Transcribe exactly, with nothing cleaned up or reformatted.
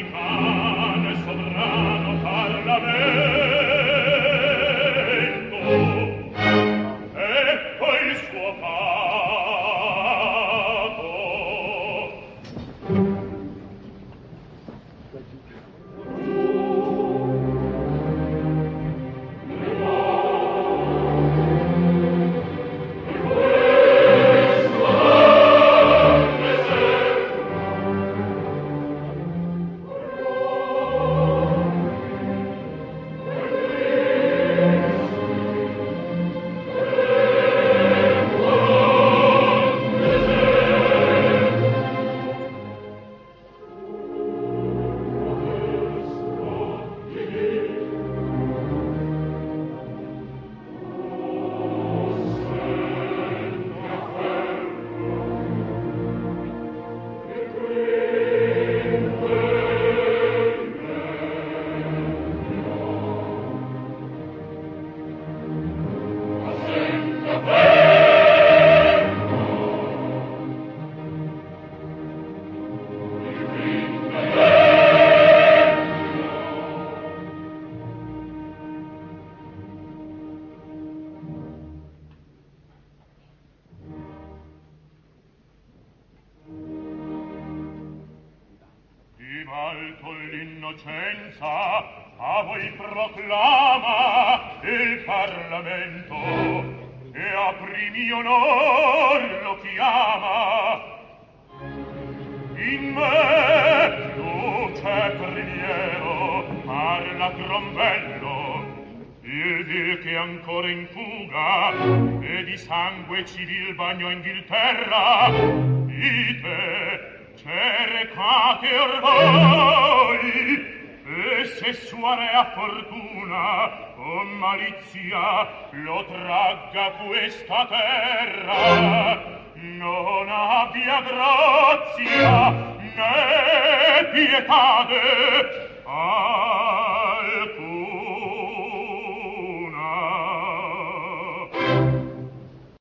cane sovrano Parlamento, ecco il suo capo. Alto l'innocenza a voi proclama il Parlamento e a primi onor lo chiama. In me luce primiero parla Grombello, il vil che ancora in fuga e di sangue civil bagno Inghilterra. Ite c'è recate ormai e se sua rea fortuna o malizia lo tragga questa terra, non abbia grazia né pietade. Ah,